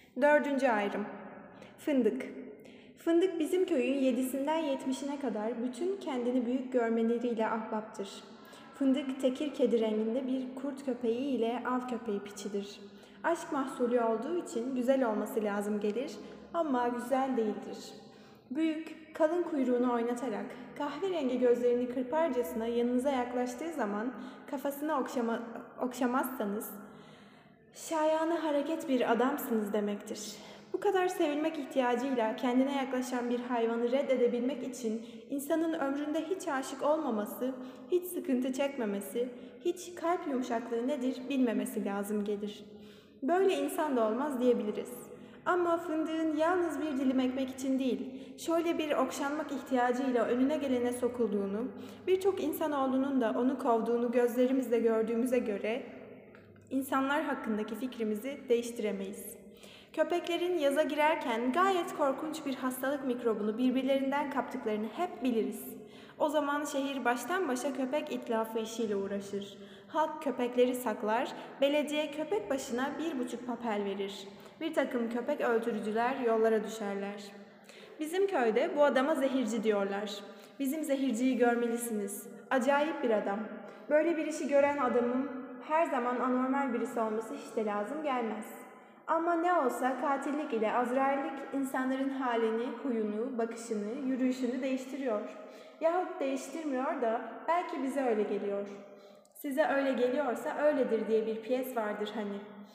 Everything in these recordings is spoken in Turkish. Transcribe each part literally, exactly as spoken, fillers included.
Dördüncü ayrım. Fındık. Fındık bizim köyün yedisinden yetmişine kadar bütün kendini büyük görmeleriyle ahbaptır. Fındık tekir kedi renginde bir kurt köpeği ile av köpeği piçidir. Aşk mahsulü olduğu için güzel olması lazım gelir ama güzel değildir. Büyük, kalın kuyruğunu oynatarak kahverengi gözlerini kırparcasına yanınıza yaklaştığı zaman kafasını okşama, okşamazsanız şayanı hareket bir adamsınız demektir. Bu kadar sevilmek ihtiyacıyla kendine yaklaşan bir hayvanı reddedebilmek için insanın ömründe hiç aşık olmaması, hiç sıkıntı çekmemesi, hiç kalp yumuşaklığı nedir bilmemesi lazım gelir. Böyle insan da olmaz diyebiliriz. Ama fındığın yalnız bir dilim ekmek için değil, şöyle bir okşanmak ihtiyacıyla önüne gelene sokulduğunu, birçok insanoğlunun da onu kovduğunu gözlerimizle gördüğümüze göre insanlar hakkındaki fikrimizi değiştiremeyiz. Köpeklerin yaza girerken gayet korkunç bir hastalık mikrobunu birbirlerinden kaptıklarını hep biliriz. O zaman şehir baştan başa köpek itlafı işiyle uğraşır. Halk köpekleri saklar, belediye köpek başına bir buçuk papel verir. Bir takım köpek öldürücüler yollara düşerler. Bizim köyde bu adama zehirci diyorlar. Bizim zehirciyi görmelisiniz. Acayip bir adam. Böyle bir işi gören adamın her zaman anormal birisi olması hiç de lazım gelmez. Ama ne olsa katillik ile azraillik insanların halini, huyunu, bakışını, yürüyüşünü değiştiriyor. Yahut değiştirmiyor da belki bize öyle geliyor. Size öyle geliyorsa öyledir diye bir piyes vardır hani.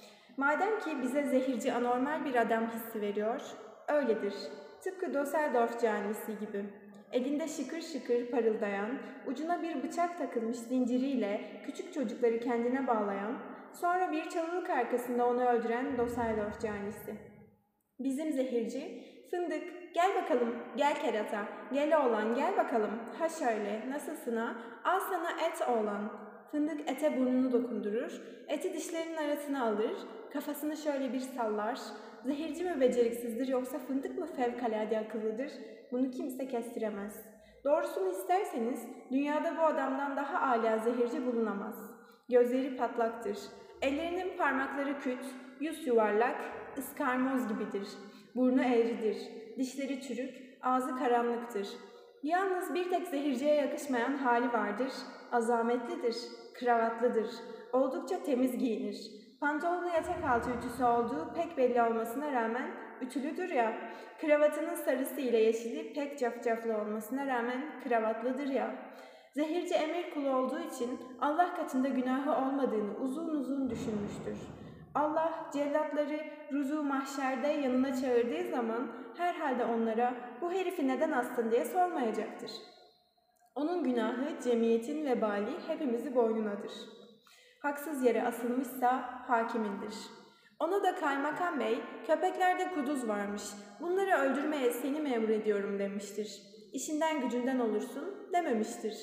Madem ki bize zehirci anormal bir adam hissi veriyor, öyledir. Tıpkı Düsseldorf canisi gibi. Elinde şıkır şıkır parıldayan, ucuna bir bıçak takılmış zinciriyle küçük çocukları kendine bağlayan, sonra bir çalılık arkasında onu öldüren Düsseldorf canisi. Bizim zehirci, fındık, gel bakalım, gel kerata, gel oğlan, gel bakalım, ha şöyle, nasılsın ha, al sana et oğlan. Fındık ete burnunu dokundurur, eti dişlerinin arasına alır, kafasını şöyle bir sallar. Zehirci mi beceriksizdir yoksa fındık mı fevkalade akıllıdır? Bunu kimse kestiremez. Doğrusunu isterseniz dünyada bu adamdan daha âlâ zehirci bulunamaz. Gözleri patlaktır. Ellerinin parmakları küt, yüz yuvarlak, ıskarmoz gibidir. Burnu eğridir, dişleri çürük, ağzı karanlıktır. Yalnız bir tek zehirciye yakışmayan hali vardır, azametlidir, kravatlıdır, oldukça temiz giyinir. Pantolonu yatak altı ütüsü olduğu pek belli olmasına rağmen ütülüdür ya, kravatının sarısı ile yeşili pek cafcaflı olmasına rağmen kravatlıdır ya. Zehirci emir kulu olduğu için Allah katında günahı olmadığını uzun uzun düşünmüştür. Allah cellatları ruzu mahşerde yanına çağırdığı zaman herhalde onlara bu herifi neden astın diye sormayacaktır. Onun günahı cemiyetin vebali hepimizi boynunadır. Haksız yere asılmışsa hakimindir. Ona da kaymakam bey, köpeklerde kuduz varmış, bunları öldürmeye seni memur ediyorum demiştir. İşinden gücünden olursun dememiştir.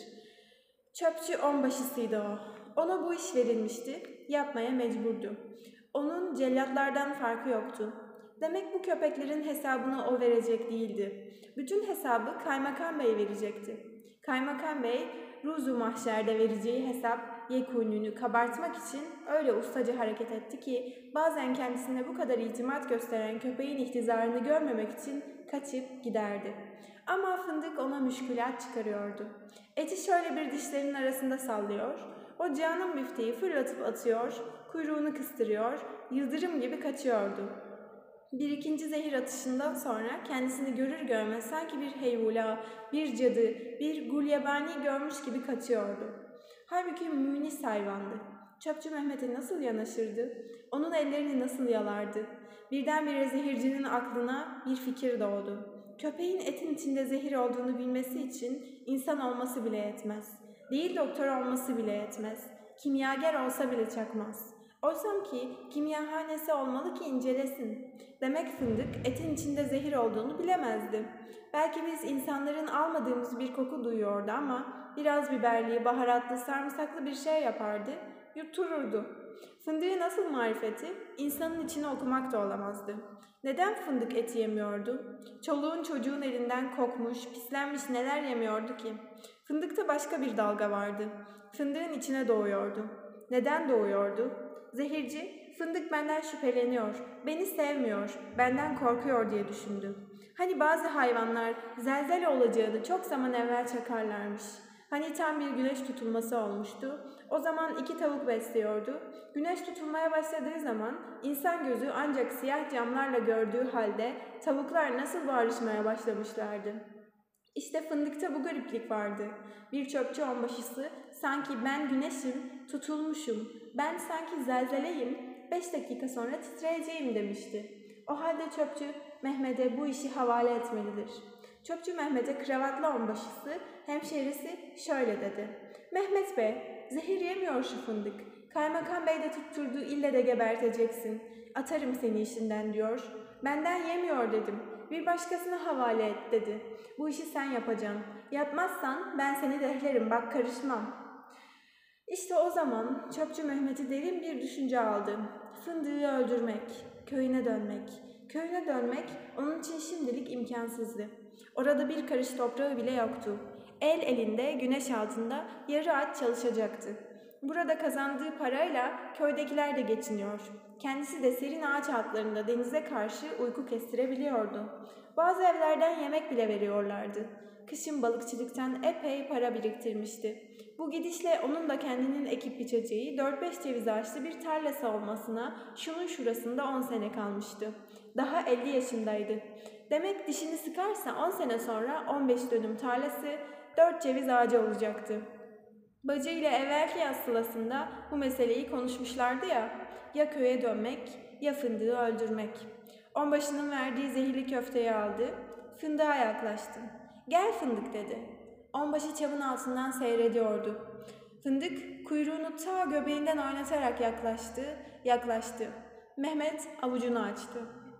Çöpçü onbaşısıydı o. Ona bu iş verilmişti, yapmaya mecburdu. Onun cellatlardan farkı yoktu. Demek bu köpeklerin hesabını o verecek değildi. Bütün hesabı kaymakam bey verecekti. Kaymakam bey, ruzu mahşerde vereceği hesap yekunünü kabartmak için öyle ustaca hareket etti ki bazen kendisine bu kadar itimat gösteren köpeğin ihtizarını görmemek için kaçıp giderdi. Ama fındık ona müşkülat çıkarıyordu. Eti şöyle bir dişlerinin arasında sallıyor, o canım müfteyi fırlatıp atıyor, kuyruğunu kıstırıyor, yıldırım gibi kaçıyordu. Bir ikinci zehir atışından sonra kendisini görür görmez sanki bir heyvula, bir cadı, bir gulyabani görmüş gibi kaçıyordu. Halbuki münis hayvandı. Çöpçü Mehmet'e nasıl yanaşırdı? Onun ellerini nasıl yalardı? Birdenbire zehircinin aklına bir fikir doğdu. Köpeğin etin içinde zehir olduğunu bilmesi için insan olması bile yetmez. Değil doktor olması bile yetmez. Kimyager olsa bile çakmaz. Oysam ki kimyahanesi olmalı ki incelesin. Demek fındık etin içinde zehir olduğunu bilemezdi. Belki biz insanların almadığımız bir koku duyuyordu ama biraz biberli, baharatlı, sarımsaklı bir şey yapardı, yuttururdu. Fındığı nasıl marifeti? İnsanın içine okumak da olamazdı. Neden fındık eti yemiyordu? Çoluğun çocuğun elinden kokmuş, pislenmiş neler yemiyordu ki? Fındıkta başka bir dalga vardı. Fındığın içine doğuyordu. Neden doğuyordu? Zehirci, Fındık benden şüpheleniyor, beni sevmiyor, benden korkuyor diye düşündü. Hani bazı hayvanlar zelzele olacağını çok zaman evvel çakarlarmış. Hani tam bir güneş tutulması olmuştu. O zaman iki tavuk besliyordu. Güneş tutulmaya başladığı zaman insan gözü ancak siyah camlarla gördüğü halde tavuklar nasıl bağırışmaya başlamışlardı. İşte fındıkta bu gariplik vardı. Bir çöpçü onbaşısı sanki ben güneşim, tutulmuşum, ben sanki zelzeleyim, beş dakika sonra titreyeceğim demişti. O halde çöpçü Mehmet'e bu işi havale etmelidir. Çöpçü Mehmet'e kravatlı onbaşısı, hemşerisi şöyle dedi. Mehmet Bey, zehir yemiyor şu fındık. Kaymakam Bey de tutturdu, ille de geberteceksin. Atarım seni işinden diyor. Benden yemiyor dedim. Bir başkasına havale et dedi. Bu işi sen yapacaksın. Yapmazsan ben seni dehlerim, bak karışmam. İşte o zaman çöpçü Mehmet'i derin bir düşünce aldı. Fındığı öldürmek, köyüne dönmek. Köyüne dönmek onun için şimdilik imkansızdı. Orada bir karış toprağı bile yoktu. El elinde, güneş altında yarı aç çalışacaktı. Burada kazandığı parayla köydekiler de geçiniyor. Kendisi de serin ağaç altlarında denize karşı uyku kestirebiliyordu. Bazı evlerden yemek bile veriyorlardı. Kışın balıkçılıktan epey para biriktirmişti. Bu gidişle onun da kendinin ekip biçeceği dört beş ceviz ağaçlı bir tarlası olmasına şunun şurasında on sene kalmıştı. Daha elli yaşındaydı. Demek dişini sıkarsa on sene sonra on beş dönüm tarlası, dört ceviz ağacı olacaktı. Bacı ile evvelki yaz sılasında bu meseleyi konuşmuşlardı ya, ya köye dönmek ya fındığı öldürmek. Onbaşının verdiği zehirli köfteyi aldı, fındığa yaklaştı. Gel fındık dedi. Onbaşı çavun altından seyrediyordu. Fındık kuyruğunu ta göbeğinden oynatarak yaklaştı, yaklaştı. Mehmet avucunu açtı.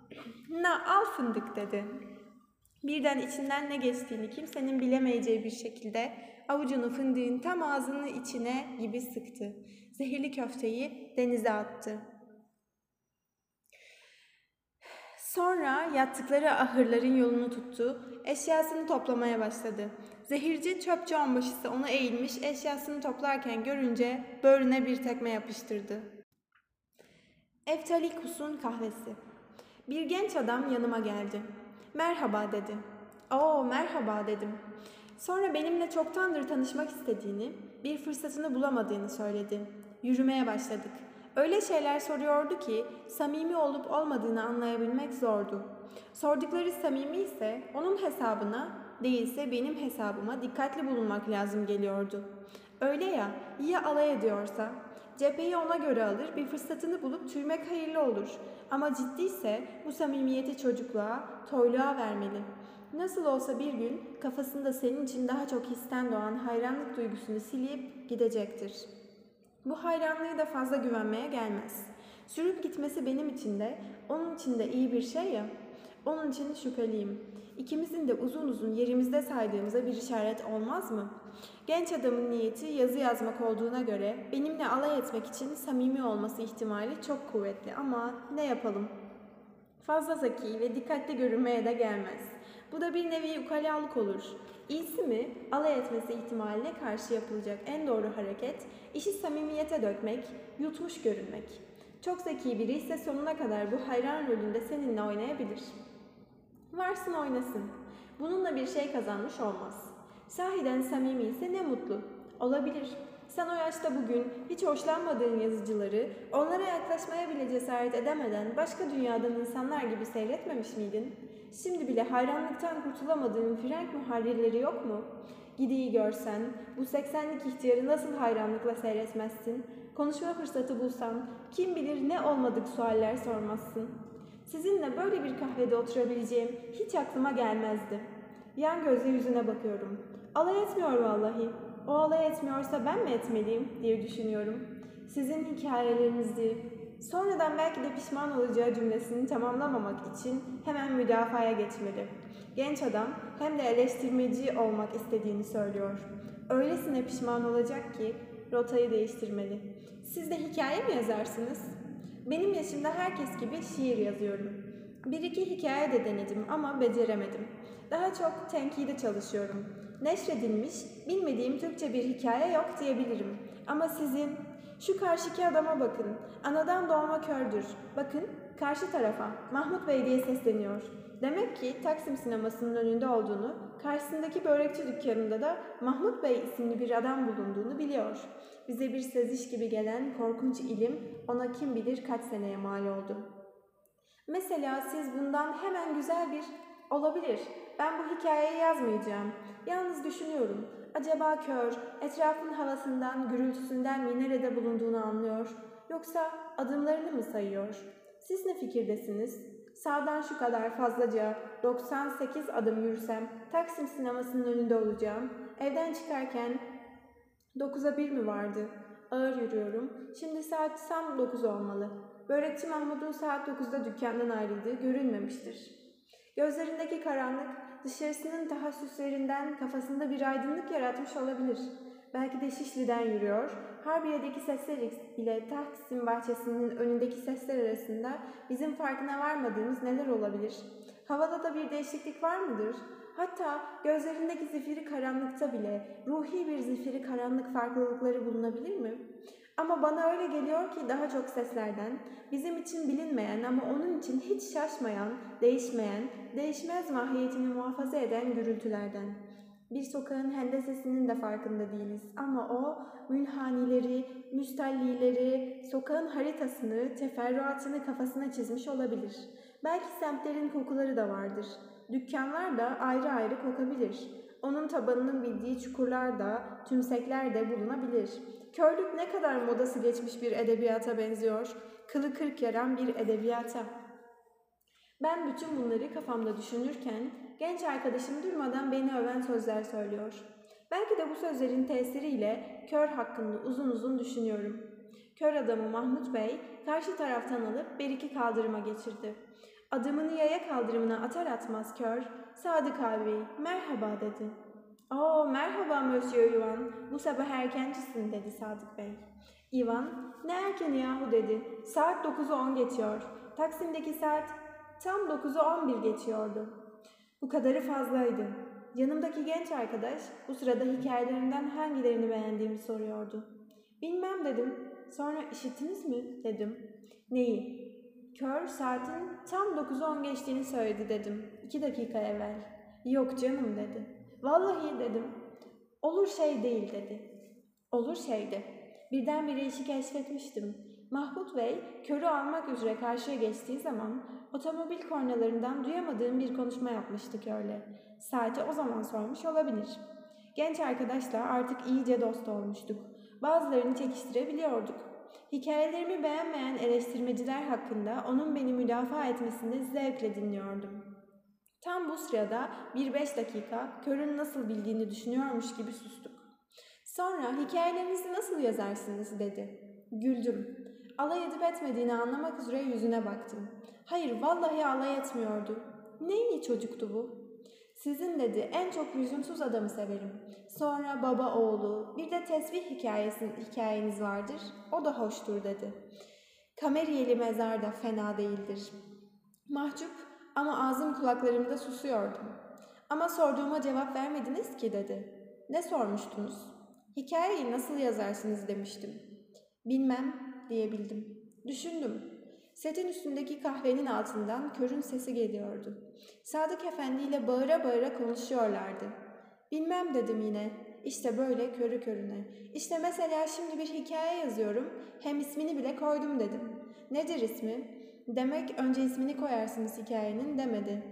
Na al fındık dedi. Birden içinden ne geçtiğini kimsenin bilemeyeceği bir şekilde avucunu fındığın tam ağzının içine gibi sıktı. Zehirli köfteyi denize attı. Sonra yattıkları ahırların yolunu tuttu, eşyasını toplamaya başladı. Zehirci çöpçü onbaşısı onu eğilmiş eşyasını toplarken görünce böğrüne bir tekme yapıştırdı. Eftalikus'un kahvesi. Bir genç adam yanıma geldi. Merhaba dedi. Oo merhaba dedim. Sonra benimle çoktandır tanışmak istediğini, bir fırsatını bulamadığını söyledi. Yürümeye başladık. Öyle şeyler soruyordu ki samimi olup olmadığını anlayabilmek zordu. Sordukları samimi ise onun hesabına, değilse benim hesabıma dikkatli bulunmak lazım geliyordu. Öyle ya, ya alay ediyorsa, cepheyi ona göre alır, bir fırsatını bulup tüymek hayırlı olur. Ama ciddiyse bu samimiyeti çocukluğa, toyluğa vermeli. Nasıl olsa bir gün kafasında senin için daha çok histen doğan hayranlık duygusunu silip gidecektir. Bu hayranlığı da fazla güvenmeye gelmez. Sürüp gitmesi benim için de, onun için de iyi bir şey ya. Onun için şüpheliyim. İkimizin de uzun uzun yerimizde saydığımıza bir işaret olmaz mı? Genç adamın niyeti yazı yazmak olduğuna göre benimle alay etmek için samimi olması ihtimali çok kuvvetli ama ne yapalım? Fazla zeki ve dikkatli görünmeye de gelmez. Bu da bir nevi ukalalık olur. İyisi mi, alay etmesi ihtimaline karşı yapılacak en doğru hareket, işi samimiyete dökmek, yutmuş görünmek. Çok zeki biri ise sonuna kadar bu hayran rolünde seninle oynayabilir. Varsın oynasın. Bununla bir şey kazanmış olmaz. Sahiden samimi ise ne mutlu. Olabilir. Sen o yaşta bugün hiç hoşlanmadığın yazıcıları, onlara yaklaşmaya bile cesaret edemeden başka dünyadan insanlar gibi seyretmemiş miydin? Şimdi bile hayranlıktan kurtulamadığın frenk muharrirleri yok mu? Gidiyi görsen, bu seksenlik ihtiyarı nasıl hayranlıkla seyretmezsin? Konuşma fırsatı bulsan, kim bilir ne olmadık sualler sormazsın. Sizinle böyle bir kahvede oturabileceğim hiç aklıma gelmezdi. Yan gözle yüzüne bakıyorum. Alay etmiyor vallahi. O alay etmiyorsa ben mi etmeliyim diye düşünüyorum. Sizin hikayelerinizi, sonradan belki de pişman olacağı cümlesini tamamlamamak için hemen müdafaya geçmeli. Genç adam hem de eleştirmeci olmak istediğini söylüyor. Öylesine pişman olacak ki rotayı değiştirmeli. Siz de hikaye mi yazarsınız? Benim yaşımda herkes gibi şiir yazıyorum. Bir iki hikaye de denedim ama beceremedim. Daha çok tenkide çalışıyorum. Neşredilmiş, bilmediğim Türkçe bir hikaye yok diyebilirim. Ama sizin, Şu karşıki adama bakın. Anadan doğma kördür. Bakın karşı tarafa. Mahmut Bey diye sesleniyor. Demek ki Taksim sinemasının önünde olduğunu, karşısındaki börekçi dükkanında da Mahmut Bey isimli bir adam bulunduğunu biliyor. Bize bir seziş gibi gelen korkunç ilim ona kim bilir kaç seneye mal oldu. Mesela siz bundan hemen güzel bir olabilir. Ben bu hikayeyi yazmayacağım. Yalnız düşünüyorum. Acaba kör, etrafın havasından, gürültüsünden mi nerede bulunduğunu anlıyor? Yoksa adımlarını mı sayıyor? Siz ne fikirdesiniz? Sağdan şu kadar fazlaca doksan sekiz adım yürüsem Taksim sinemasının önünde olacağım. Evden çıkarken dokuza bir mi vardı? Ağır yürüyorum. Şimdi saat tam dokuz olmalı. Börekçi Mahmud'un saat dokuzda dükkandan ayrıldığı görünmemiştir. Gözlerindeki karanlık dışarısının tahassüslerinden kafasında bir aydınlık yaratmış olabilir. Belki de Şişli'den yürüyor. Harbiye'deki sesler ile Taksim bahçesinin önündeki sesler arasında bizim farkına varmadığımız neler olabilir? Havada da bir değişiklik var mıdır? Hatta gözlerindeki zifiri karanlıkta bile ruhi bir zifiri karanlık farklılıkları bulunabilir mi? Ama bana öyle geliyor ki daha çok seslerden, bizim için bilinmeyen ama onun için hiç şaşmayan, değişmeyen, değişmez mahiyetini muhafaza eden gürültülerden. Bir sokağın hendesesinin de farkında değiliz ama o münhanileri, müstallileri, sokağın haritasını, teferruatını kafasına çizmiş olabilir. Belki semtlerin kokuları da vardır. Dükkanlar da ayrı ayrı kokabilir. Onun tabanının bildiği çukurlar da, tümsekler de bulunabilir. Körlük ne kadar modası geçmiş bir edebiyata benziyor, kılı kırk yaran bir edebiyata. Ben bütün bunları kafamda düşünürken genç arkadaşım durmadan beni öven sözler söylüyor. Belki de bu sözlerin tesiriyle kör hakkında uzun uzun düşünüyorum. Kör adamı Mahmut Bey karşı taraftan alıp bir iki kaldırıma geçirdi. Adımını yaya kaldırımına atar atmaz kör, Sadık abi merhaba dedi. ''Oo merhaba Monsieur Ivan, bu sabah erkencisin'' dedi Sadık Bey. Ivan, ''Ne erkeni yahu'' dedi. ''Saat dokuzu on geçiyor. Taksim'deki saat tam dokuzu on bir geçiyordu.'' Bu kadarı fazlaydı. Yanımdaki genç arkadaş bu sırada hikayelerimden hangilerini beğendiğimi soruyordu. ''Bilmem'' dedim. ''Sonra işittiniz mi?'' dedim. ''Neyi?'' ''Kör saatin tam dokuzu on geçtiğini söyledi'' dedim. ''İki dakika evvel.'' ''Yok canım'' dedi. ''Vallahi'' dedim. ''Olur şey değil'' dedi. Olur şeydi. Birdenbire işi keşfetmiştim. Mahmut Bey körü almak üzere karşıya geçtiği zaman otomobil kornalarından duyamadığım bir konuşma yapmıştık öyle. Saati o zaman sormuş olabilir. Genç arkadaşla artık iyice dost olmuştuk. Bazılarını çekiştirebiliyorduk. Hikayelerimi beğenmeyen eleştirmeciler hakkında onun beni müdafaa etmesini zevkle dinliyordum. Tam bu sırada bir beş dakika körün nasıl bildiğini düşünüyormuş gibi sustuk. Sonra hikayelerinizi nasıl yazarsınız dedi. Güldüm. Alay edip etmediğini anlamak üzere yüzüne baktım. Hayır vallahi alay etmiyordu. Ne iyi çocuktu bu. Sizin dedi en çok lüzumsuz adamı severim. Sonra baba oğlu bir de tesbih hikayesi, hikayeniz vardır. O da hoştur dedi. Kameriyeli mezar da fena değildir. Mahcup ama ağzım kulaklarımda susuyordum. Ama sorduğuma cevap vermediniz ki dedi. Ne sormuştunuz? Hikayeyi nasıl yazarsınız demiştim. Bilmem diyebildim. Düşündüm. Setin üstündeki kahvenin altından körün sesi geliyordu. Sadık Efendi ile bağıra bağıra konuşuyorlardı. Bilmem dedim yine. İşte böyle körü körüne. İşte mesela şimdi bir hikaye yazıyorum. Hem ismini bile koydum dedim. Nedir ismi? Demek önce ismini koyarsınız hikayenin demedi.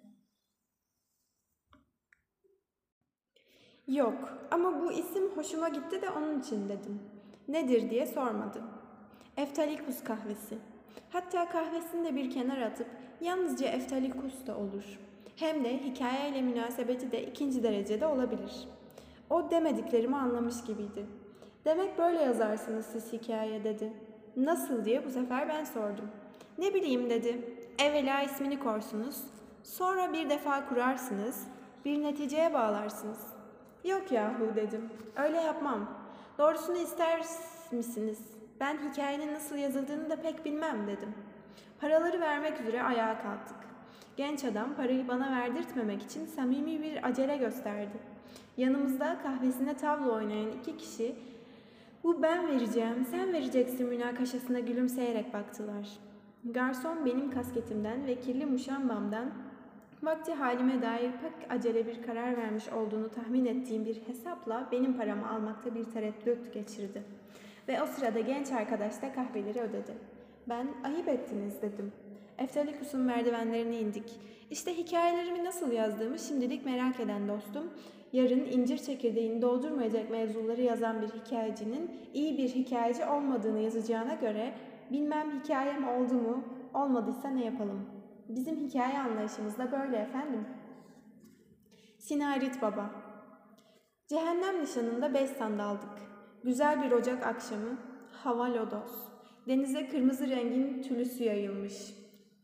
Yok ama bu isim hoşuma gitti de onun için dedim. Nedir diye sormadı. Eftalikus kahvesi. Hatta kahvesini de bir kenara atıp yalnızca Eftalikus da olur. Hem de hikayeyle münasebeti de ikinci derecede olabilir. O demediklerimi anlamış gibiydi. Demek böyle yazarsınız siz hikaye dedi. Nasıl diye bu sefer ben sordum. Ne bileyim dedi. Evvela ismini korsunuz. Sonra bir defa kurarsınız. Bir neticeye bağlarsınız. Yok yahu dedim. Öyle yapmam. Doğrusunu ister misiniz? Ben hikayenin nasıl yazıldığını da pek bilmem dedim. Paraları vermek üzere ayağa kalktık. Genç adam parayı bana verdirtmemek için samimi bir acele gösterdi. Yanımızda kahvesine tavla oynayan iki kişi Bu ben vereceğim, sen vereceksin münakaşasına gülümseyerek baktılar. Garson benim kasketimden ve kirli muşambamdan vakti halime dair pek acele bir karar vermiş olduğunu tahmin ettiğim bir hesapla benim paramı almakta bir tereddüt geçirdi. Ve o sırada genç arkadaş da kahveleri ödedi. Ben ayıp ettiniz dedim. Eftalikus'un merdivenlerine indik. İşte hikayelerimi nasıl yazdığımı şimdilik merak eden dostum, yarın incir çekirdeğini doldurmayacak mevzuları yazan bir hikayecinin iyi bir hikayeci olmadığını yazacağına göre bilmem hikayem oldu mu, olmadıysa ne yapalım? Bizim hikaye anlayışımız da böyle efendim. Sinarit Baba. Cehennem nişanında beş sandaldık. Güzel bir Ocak akşamı, hava lodos. Denize kırmızı rengin tülüsü yayılmış.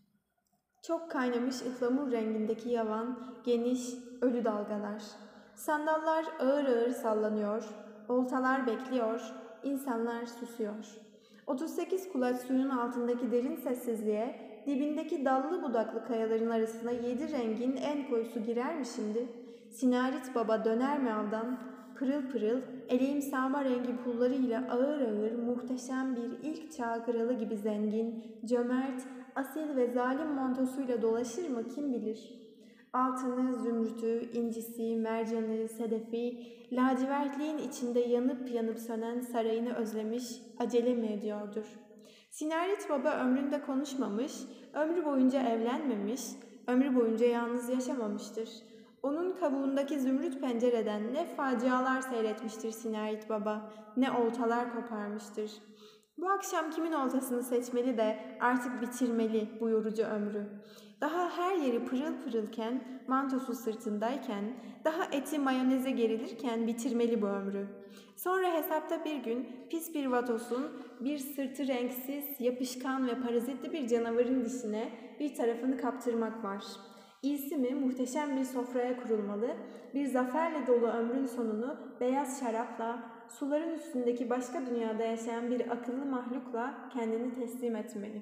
Çok kaynamış ıhlamur rengindeki yavan, geniş, ölü dalgalar. Sandallar ağır ağır sallanıyor, oltalar bekliyor, insanlar susuyor. otuz sekiz kulaç suyun altındaki derin sessizliğe, dibindeki dallı budaklı kayaların arasına yedi rengin en koyusu girer mi şimdi? Sinarit Baba döner mi avdan? Pırıl pırıl, eleğim sağma rengi pullarıyla ağır ağır, muhteşem bir ilk çağ kralı gibi zengin, cömert, asil ve zalim montosuyla dolaşır mı kim bilir? Altını, zümrütü, incisi, mercanı, sedefi, lacivertliğin içinde yanıp yanıp sönen sarayını özlemiş, acele mi ediyordur? Sinarit Baba ömründe konuşmamış, ömrü boyunca evlenmemiş, ömrü boyunca yalnız yaşamamıştır. Onun kabuğundaki zümrüt pencereden ne facialar seyretmiştir Sinarit Baba, ne oltalar koparmıştır. Bu akşam kimin oltasını seçmeli de artık bitirmeli bu yorucu ömrü. Daha her yeri pırıl pırılken, mantosu sırtındayken, daha eti mayoneze gerilirken bitirmeli bu ömrü. Sonra hesapta bir gün pis bir vatosun, bir sırtı renksiz, yapışkan ve parazitli bir canavarın dişine bir tarafını kaptırmak var. İyisi mi muhteşem bir sofraya kurulmalı, bir zaferle dolu ömrün sonunu beyaz şarapla, suların üstündeki başka dünyada yaşayan bir akıllı mahlukla kendini teslim etmeli.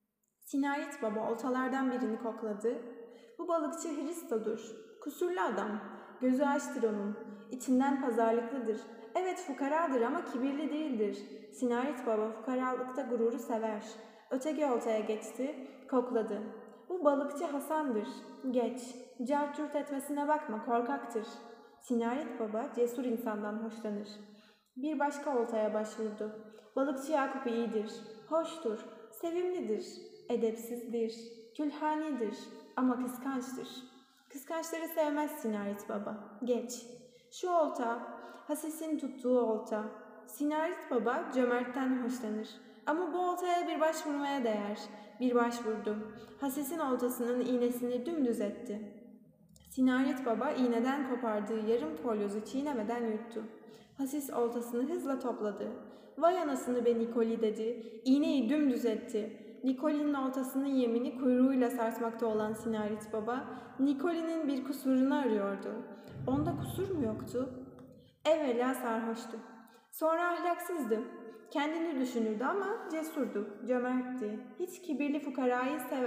Sinarit Baba oltalardan birini kokladı. Bu balıkçı Hristo'dur. Kusurlu adam. Gözü açtır onun. İçinden pazarlıklıdır. Evet fukaradır ama kibirli değildir. Sinarit Baba fukaralıkta gururu sever. Öteki oltaya geçti, kokladı. Bu balıkçı Hasan'dır. Geç. Carçurt etmesine bakma, korkaktır. Sinarit Baba cesur insandan hoşlanır. Bir başka oltaya başvurdu. Balıkçı Yakup iyidir, hoştur, sevimlidir, edepsizdir, külhanidir ama kıskançtır. Kıskançları sevmez Sinarit Baba. Geç. Şu olta, Hasis'in tuttuğu olta. Sinarit Baba cömertten hoşlanır. Ama bu oltaya bir başvurmaya değer. Bir başvurdu. Hasis'in oltasının iğnesini dümdüz etti. Sinarit Baba iğneden kopardığı yarım polyozu çiğnemeden yuttu. Hasis oltasını hızla topladı. Vay anasını be Nikoli dedi. İğneyi dümdüz etti. Nikoli'nin oltasının yemini kuyruğuyla sarsmakta olan Sinarit Baba, Nikoli'nin bir kusurunu arıyordu. Onda kusur mu yoktu? Evvela sarhoştu. Sonra ahlaksızdı. Kendini düşünürdü ama cesurdu, cömertti. Hiç kibirli fukarayı sev...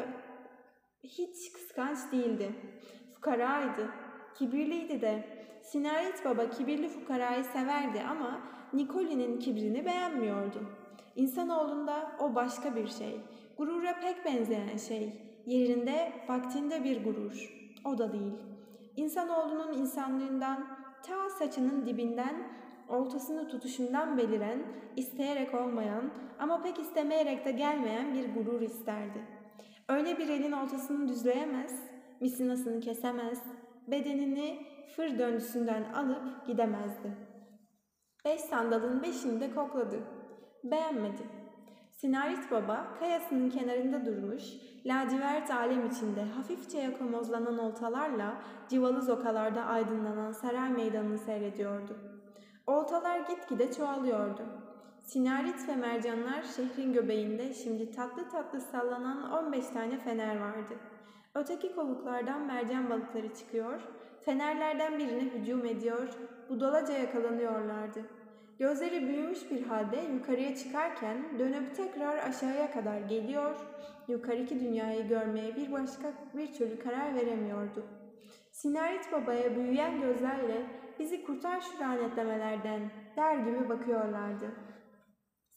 Hiç kıskanç değildi. Fukaraydı, kibirliydi de. Sinarit Baba kibirli fukarayı severdi ama Nikoli'nin kibrini beğenmiyordu. İnsanoğlunda o başka bir şey. Gurura pek benzeyen şey. Yerinde, vaktinde bir gurur. O da değil. İnsanoğlunun insanlığından, ta saçının dibinden, oltasını tutuşundan beliren, isteyerek olmayan ama pek istemeyerek de gelmeyen bir gurur isterdi. Öyle bir elin oltasını düzleyemez, misinasını kesemez, bedenini fır döndüsünden alıp gidemezdi. Beş sandalın beşini de kokladı. Beğenmedi. Sinarit Baba kayasının kenarında durmuş, lacivert alem içinde hafifçe yakomozlanan oltalarla civalı zokalarda aydınlanan saray meydanını seyrediyordu. Oltalar gitgide çoğalıyordu. Sinarit ve mercanlar şehrin göbeğinde şimdi tatlı tatlı sallanan on beş tane fener vardı. Öteki kovuklardan mercan balıkları çıkıyor, fenerlerden birine hücum ediyor, budalaca yakalanıyorlardı. Gözleri büyümüş bir halde yukarıya çıkarken dönüp tekrar aşağıya kadar geliyor, yukarıki dünyayı görmeye bir başka bir türlü karar veremiyordu. Sinarit Baba'ya büyüyen gözlerle bizi kurtar şu lanetlemelerden der gibi bakıyorlardı.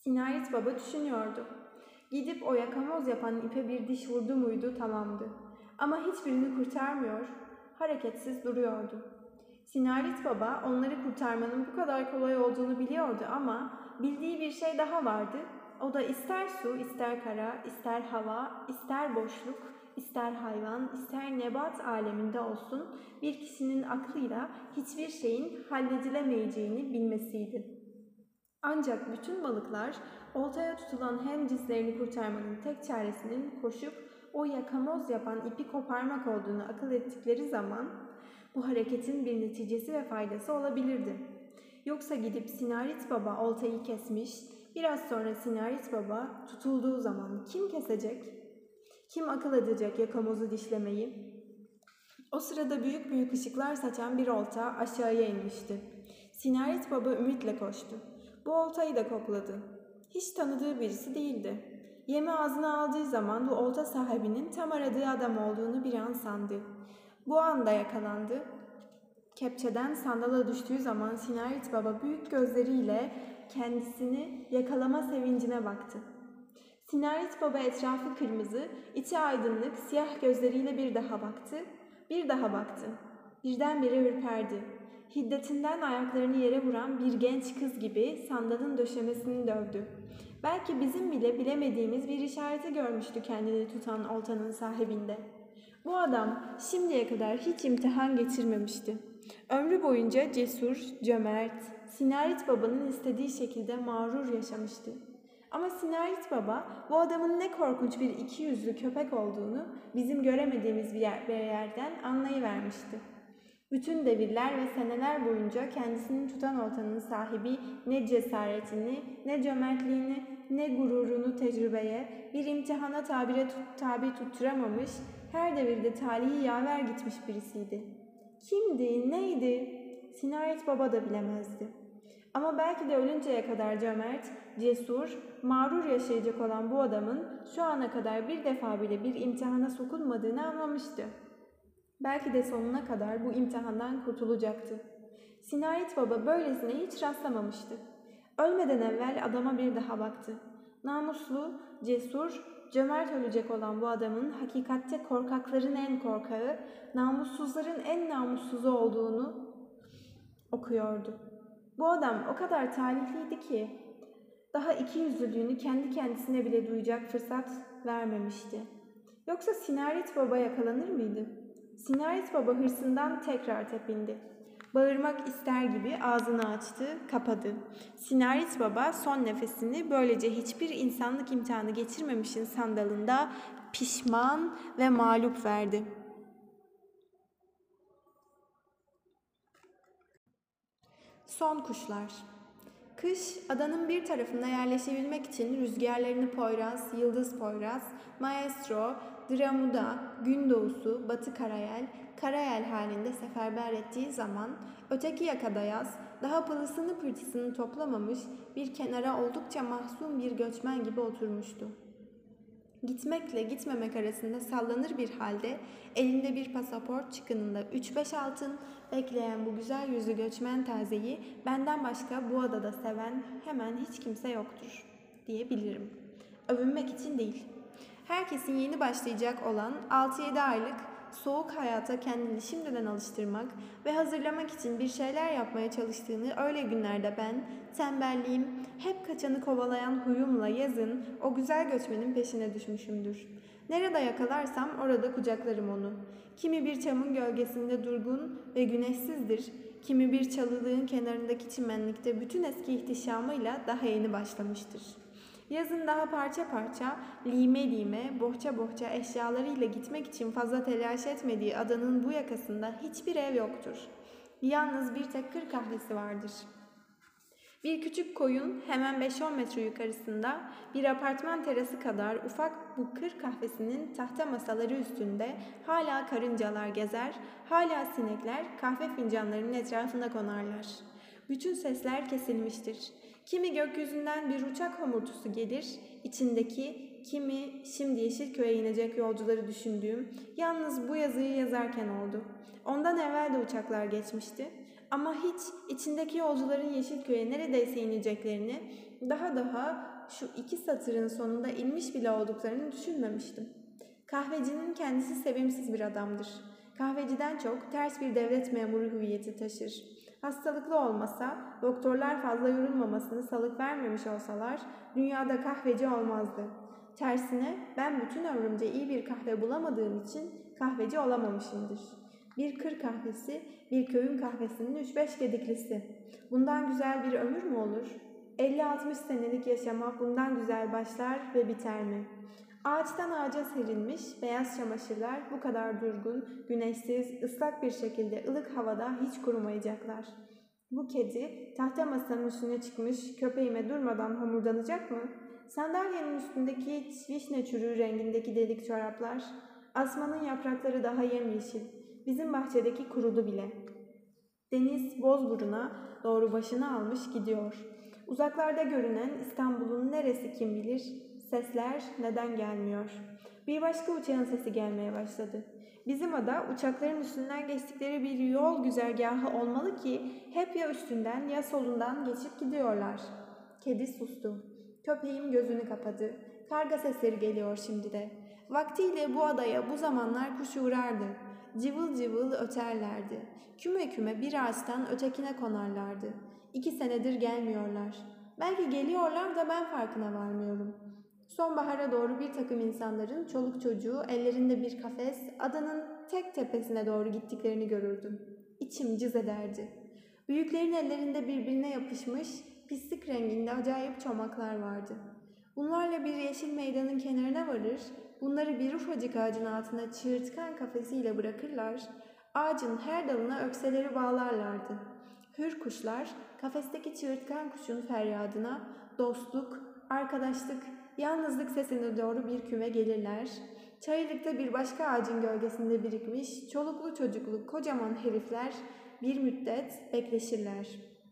Sinarit Baba düşünüyordu. Gidip o yakamoz yapan ipe bir diş vurdu muydu tamamdı. Ama hiçbirini kurtarmıyor, hareketsiz duruyordu. Sinarit Baba onları kurtarmanın bu kadar kolay olduğunu biliyordu ama bildiği bir şey daha vardı. O da ister su, ister kara, ister hava, ister boşluk, ister hayvan, ister nebat aleminde olsun bir kişinin aklıyla hiçbir şeyin halledilemeyeceğini bilmesiydi. Ancak bütün balıklar oltaya tutulan hemcinslerini kurtarmanın tek çaresinin koşup o yakamoz yapan ipi koparmak olduğunu akıl ettikleri zaman bu hareketin bir neticesi ve faydası olabilirdi. Yoksa gidip Sinarit Baba oltayı kesmiş, biraz sonra Sinarit Baba tutulduğu zaman kim kesecek? Kim akıl edecek yakamozu dişlemeyi? O sırada büyük büyük ışıklar saçan bir olta aşağıya inmişti. Sinarit Baba ümitle koştu. Bu oltayı da kokladı. Hiç tanıdığı birisi değildi. Yemi ağzına aldığı zaman bu olta sahibinin tam aradığı adam olduğunu bir an sandı. Bu anda yakalandı. Kepçeden sandala düştüğü zaman Sinarit Baba büyük gözleriyle kendisini yakalama sevincine baktı. Sinarit Baba etrafı kırmızı, içi aydınlık, siyah gözleriyle bir daha baktı, bir daha baktı. Birdenbire ürperdi. Hiddetinden ayaklarını yere vuran bir genç kız gibi sandalın döşemesini dövdü. Belki bizim bile bilemediğimiz bir işareti görmüştü kendini tutan oltanın sahibinde. Bu adam şimdiye kadar hiç imtihan geçirmemişti. Ömrü boyunca cesur, cömert, Sinarit Baba'nın istediği şekilde mağrur yaşamıştı. Ama Sinarit Baba bu adamın ne korkunç bir iki yüzlü köpek olduğunu bizim göremediğimiz bir, yer, bir yerden anlayıvermişti. Bütün devirler ve seneler boyunca kendisini tutan oltanın sahibi ne cesaretini, ne cömertliğini, ne gururunu tecrübeye, bir imtihana tabire tut, tabi tutturamamış, her devirde talihi yaver gitmiş birisiydi. Kimdi, neydi? Sinarit Baba da bilemezdi. Ama belki de ölünceye kadar cömert, cesur, mağrur yaşayacak olan bu adamın şu ana kadar bir defa bile bir imtihana sokulmadığını anlamıştı. Belki de sonuna kadar bu imtihandan kurtulacaktı. Sinarit Baba böylesine hiç rastlamamıştı. Ölmeden evvel adama bir daha baktı. Namuslu, cesur, cömert ölecek olan bu adamın hakikatte korkakların en korkağı, namussuzların en namussuzu olduğunu okuyordu. Bu adam o kadar talihliydi ki daha iki yüzlülüğünü kendi kendisine bile duyacak fırsat vermemişti. Yoksa Sinarit Baba yakalanır mıydı? Sinarit Baba hırsından tekrar tepindi. Bağırmak ister gibi ağzını açtı, kapadı. Sinarit Baba son nefesini böylece hiçbir insanlık imtihanı geçirmemişin sandalında pişman ve mağlup verdi. Son kuşlar. Kış, adanın bir tarafına yerleşebilmek için rüzgarlarını Poyraz, Yıldız Poyraz, Maestro, Dramuda, Gündoğusu, Batı Karayel, Karayel halinde seferber ettiği zaman öteki yakada yaz, daha pılısını pırtısını toplamamış bir kenara oldukça mahzun bir göçmen gibi oturmuştu. Gitmekle gitmemek arasında sallanır bir halde elinde bir pasaport çıkınında üç beş altın bekleyen bu güzel yüzlü göçmen tazeyi benden başka bu adada seven hemen hiç kimse yoktur diyebilirim. Övünmek için değil. Herkesin yeni başlayacak olan altı yedi aylık soğuk hayata kendini şimdiden alıştırmak ve hazırlamak için bir şeyler yapmaya çalıştığını öyle günlerde ben, tembelliğim, hep kaçanı kovalayan huyumla yazın o güzel göçmenin peşine düşmüşümdür. Nerede yakalarsam orada kucaklarım onu. Kimi bir çamın gölgesinde durgun ve güneşsizdir, kimi bir çalılığın kenarındaki çimenlikte bütün eski ihtişamıyla daha yeni başlamıştır. Yazın daha parça parça, lime lime, bohça bohça eşyalarıyla gitmek için fazla telaş etmediği adanın bu yakasında hiçbir ev yoktur. Yalnız bir tek kır kahvesi vardır. Bir küçük koyun hemen beş on metre yukarısında bir apartman terası kadar ufak bu kır kahvesinin tahta masaları üstünde hala karıncalar gezer, hala sinekler kahve fincanlarının etrafında konarlar. Bütün sesler kesilmiştir. Kimi gökyüzünden bir uçak homurtusu gelir, içindeki kimi şimdi Yeşilköy'e inecek yolcuları düşündüğüm yalnız bu yazıyı yazarken oldu. Ondan evvel de uçaklar geçmişti ama hiç içindeki yolcuların Yeşilköy'e neredeyse ineceklerini, daha daha şu iki satırın sonunda inmiş bile olduklarını düşünmemiştim. Kahvecinin kendisi sevimsiz bir adamdır. Kahveciden çok ters bir devlet memuru hüviyeti taşır. Hastalıklı olmasa, doktorlar fazla yorulmamasını salık vermemiş olsalar, dünyada kahveci olmazdı. Tersine ben bütün ömrümce iyi bir kahve bulamadığım için kahveci olamamışımdır. Bir kır kahvesi, bir köyün kahvesinin üç beş gediklisi. Bundan güzel bir ömür mü olur? elli altmış senelik yaşama bundan güzel başlar ve biter mi? Ağaçtan ağaca serilmiş beyaz çamaşırlar bu kadar durgun, güneşsiz, ıslak bir şekilde ılık havada hiç kurumayacaklar. Bu kedi tahta masanın üstüne çıkmış köpeğime durmadan homurdanacak mı? Sandalyenin üstündeki vişne çürüğü rengindeki delik çoraplar, asmanın yaprakları daha yemyeşil, bizim bahçedeki kurudu bile. Deniz Bozburun'a doğru başını almış gidiyor. Uzaklarda görünen İstanbul'un neresi kim bilir, sesler neden gelmiyor? Bir başka uçağın sesi gelmeye başladı. Bizim ada uçakların üstünden geçtikleri bir yol güzergahı olmalı ki hep ya üstünden ya solundan geçip gidiyorlar. Kedi sustu. Köpeğim gözünü kapadı. Karga sesleri geliyor şimdi de. Vaktiyle bu adaya bu zamanlar kuş uğrardı. Cıvıl cıvıl öterlerdi. Küme küme bir ağaçtan ötekine konarlardı. İki senedir gelmiyorlar. Belki geliyorlar da ben farkına varmıyorum. Sonbahara doğru bir takım insanların çoluk çocuğu ellerinde bir kafes adanın tek tepesine doğru gittiklerini görürdüm. İçim cız ederdi. Büyüklerin ellerinde birbirine yapışmış pislik renginde acayip çomaklar vardı. Bunlarla bir yeşil meydanın kenarına varır, bunları bir ufacık ağacın altına çığırtkan kafesiyle bırakırlar, ağacın her dalına ökseleri bağlarlardı. Hür kuşlar kafesteki çığırtkan kuşun feryadına dostluk, arkadaşlık, yalnızlık sesine doğru bir küme gelirler. Çayırlıkta bir başka ağacın gölgesinde birikmiş çoluklu çocuklu kocaman herifler bir müddet bekleşirler.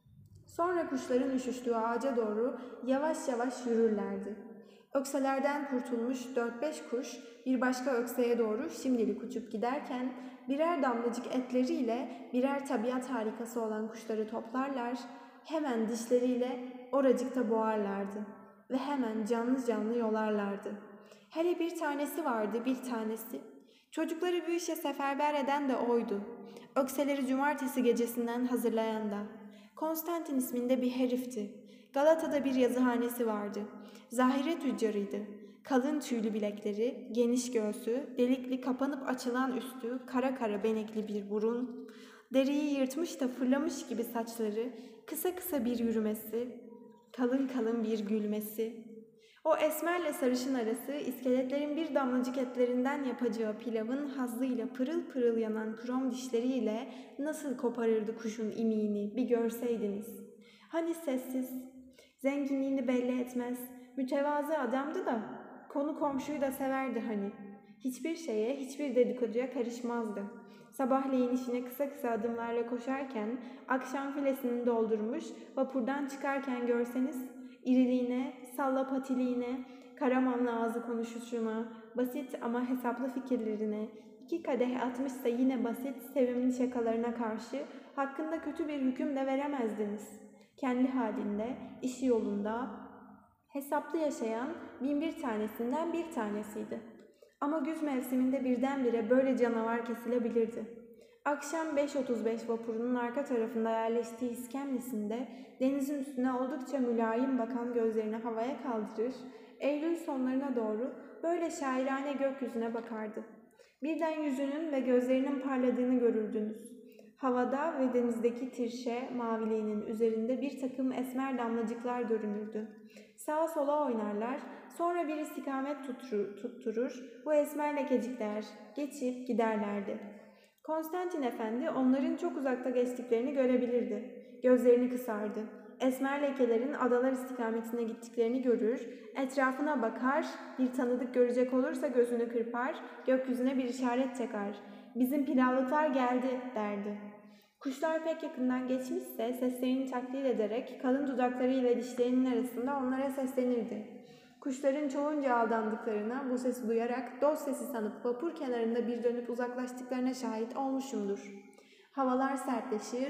Sonra kuşların üşüştüğü ağaca doğru yavaş yavaş yürürlerdi. Ökselerden kurtulmuş dört beş kuş bir başka ökseye doğru şimdilik uçup giderken birer damlacık etleriyle birer tabiat harikası olan kuşları toplarlar, hemen dişleriyle oracıkta boğarlardı ve hemen canlı canlı yolarlardı. Hele bir tanesi vardı, bir tanesi. Çocukları bu işe seferber eden de oydu. Ökseleri cumartesi gecesinden hazırlayan da. Konstantin isminde bir herifti. Galata'da bir yazıhanesi vardı. Zahire tüccarıydı. Kalın tüylü bilekleri, geniş göğsü, delikli kapanıp açılan üstü, kara kara benekli bir burun, deriyi yırtmış da fırlamış gibi saçları, kısa kısa bir yürümesi, kalın kalın bir gülmesi. O esmerle sarışın arası iskeletlerin bir damlacık etlerinden yapacağı pilavın hazzıyla pırıl pırıl yanan krom dişleriyle nasıl koparırdı kuşun imiğini bir görseydiniz. Hani sessiz, zenginliğini belli etmez, mütevazı adamdı da konu komşuyu da severdi hani. Hiçbir şeye, hiçbir dedikoduya karışmazdı. Sabahleyin işine kısa kısa adımlarla koşarken, akşam filesini doldurmuş, vapurdan çıkarken görseniz, iriliğine, salla patiliğine, karamanlı ağzı konuşuşuna, basit ama hesaplı fikirlerine, iki kadeh atmışsa yine basit, sevimli şakalarına karşı hakkında kötü bir hüküm de veremezdiniz. Kendi halinde, işi yolunda, hesaplı yaşayan bin bir tanesinden bir tanesiydi. Ama güz mevsiminde birdenbire böyle canavar kesilebilirdi. Akşam beş otuz beş vapurunun arka tarafında yerleştiği iskemlesinde denizin üstüne oldukça mülayim bakan gözlerini havaya kaldırır, Eylül sonlarına doğru böyle şairane gökyüzüne bakardı. Birden yüzünün ve gözlerinin parladığını görürdünüz. Havada ve denizdeki tirşe maviliğinin üzerinde bir takım esmer damlacıklar görünürdü. Sağa sola oynarlar, sonra bir istikamet tutturur, tutturur, bu esmer lekecikler geçip giderlerdi. Konstantin Efendi onların çok uzakta geçtiklerini görebilirdi. Gözlerini kısardı. Esmer lekelerin adalar istikametine gittiklerini görür, etrafına bakar, bir tanıdık görecek olursa gözünü kırpar, gökyüzüne bir işaret çakar. Bizim pilavlıklar geldi derdi. Kuşlar pek yakından geçmişse seslerini taklit ederek kalın dudaklarıyla dişlerinin arasında onlara seslenirdi. Kuşların çoğunca aldandıklarına bu sesi duyarak dost sesi sanıp vapur kenarında bir dönüp uzaklaştıklarına şahit olmuşumdur. Havalar sertleşir,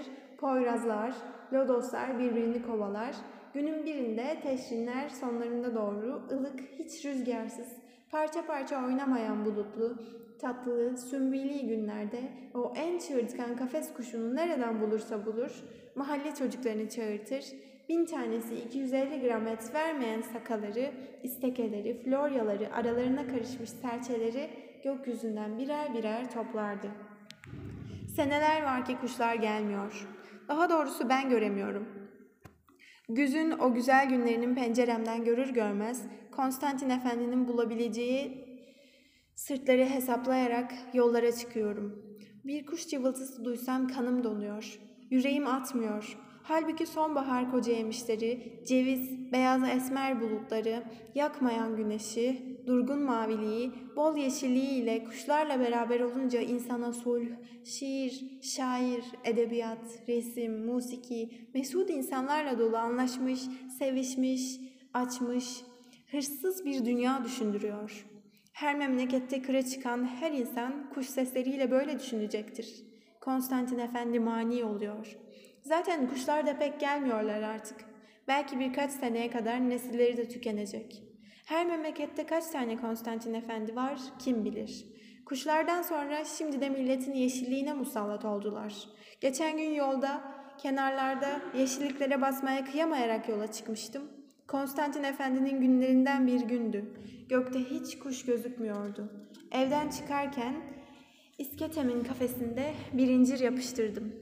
Poyrazlar, lodoslar birbirini kovalar. Günün birinde teşrinler sonlarında doğru ılık, hiç rüzgarsız, parça parça oynamayan bulutlu, tatlı, sümbüli günlerde o en çığırtkan kafes kuşunu nereden bulursa bulur, mahalle çocuklarını çağırtır, bin tanesi iki yüz elli gram et vermeyen sakaları, istekeleri, floryaları, aralarına karışmış serçeleri gökyüzünden birer birer toplardı. Seneler var ki kuşlar gelmiyor. Daha doğrusu ben göremiyorum. Güzün o güzel günlerinin penceremden görür görmez, Konstantin Efendi'nin bulabileceği sırtları hesaplayarak yollara çıkıyorum. Bir kuş cıvıltısı duysam kanım donuyor. Yüreğim atmıyor. Halbuki sonbahar koca yemişleri, ceviz, beyaz esmer bulutları, yakmayan güneşi, durgun maviliği, bol yeşilliği ile kuşlarla beraber olunca insana sulh, şiir, şair, edebiyat, resim, musiki, mesut insanlarla dolu anlaşmış, sevişmiş, açmış, hırsız bir dünya düşündürüyor. Her memlekette kıra çıkan her insan kuş sesleriyle böyle düşünecektir. Konstantin Efendi mani oluyor. Zaten kuşlar da pek gelmiyorlar artık. Belki birkaç seneye kadar nesilleri de tükenecek. Her memlekette kaç tane Konstantin Efendi var kim bilir. Kuşlardan sonra şimdi de milletin yeşilliğine musallat oldular. Geçen gün yolda, kenarlarda yeşilliklere basmaya kıyamayarak yola çıkmıştım. Konstantin Efendi'nin günlerinden bir gündü. Gökte hiç kuş gözükmüyordu. Evden çıkarken İsketem'in kafesinde bir incir yapıştırdım.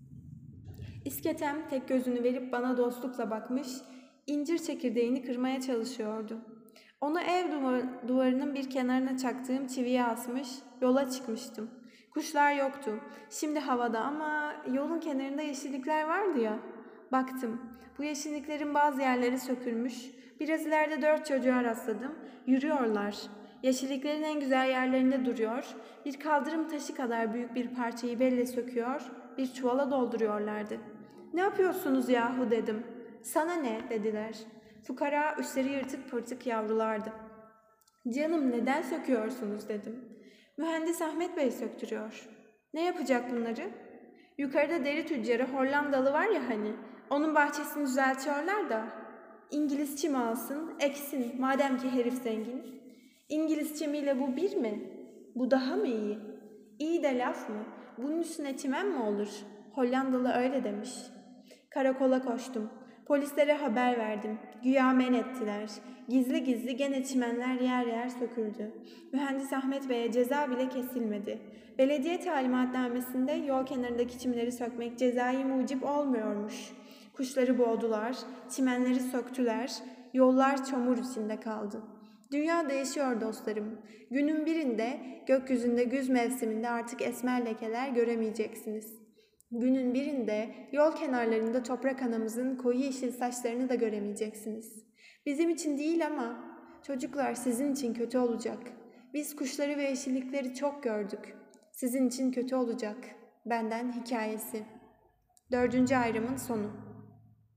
İsketem tek gözünü verip bana dostlukla bakmış, incir çekirdeğini kırmaya çalışıyordu. Onu ev duvarının bir kenarına çaktığım çiviye asmış, yola çıkmıştım. Kuşlar yoktu. Şimdi havada ama yolun kenarında yeşillikler vardı ya. Baktım. Bu yeşilliklerin bazı yerleri sökülmüş. Biraz ileride dört çocuğa rastladım. Yürüyorlar. Yeşilliklerin en güzel yerlerinde duruyor. Bir kaldırım taşı kadar büyük bir parçayı belle söküyor, bir çuvala dolduruyorlardı. "Ne yapıyorsunuz yahu?" dedim. "Sana ne?" dediler. Fukara üstleri yırtık pırtık yavrulardı. "Canım neden söküyorsunuz?" dedim. "Mühendis Ahmet Bey söktürüyor." "Ne yapacak bunları?" "Yukarıda deri tüccarı Hollandalı var ya hani, onun bahçesini düzeltiyorlar da." "İngiliz çimi alsın, eksin madem ki herif zengin." "İngiliz çimiyle bu bir mi? Bu daha mı iyi?" "İyi de laf mı? Bunun üstüne çimen mi olur?" Hollandalı öyle demiş. Karakola koştum. Polislere haber verdim. Güya men ettiler. Gizli gizli gene çimenler yer yer söküldü. Mühendis Ahmet Bey'e ceza bile kesilmedi. Belediye talimatnamesinde yol kenarındaki çimleri sökmek cezai mucip olmuyormuş. Kuşları boğdular, çimenleri söktüler, yollar çamur içinde kaldı. Dünya değişiyor dostlarım. Günün birinde gökyüzünde güz mevsiminde artık esmer lekeler göremeyeceksiniz. Günün birinde yol kenarlarında toprak anamızın koyu yeşil saçlarını da göremeyeceksiniz. Bizim için değil ama çocuklar sizin için kötü olacak. Biz kuşları ve yeşillikleri çok gördük. Sizin için kötü olacak. Benden hikayesi. Dördüncü ayrımın sonu.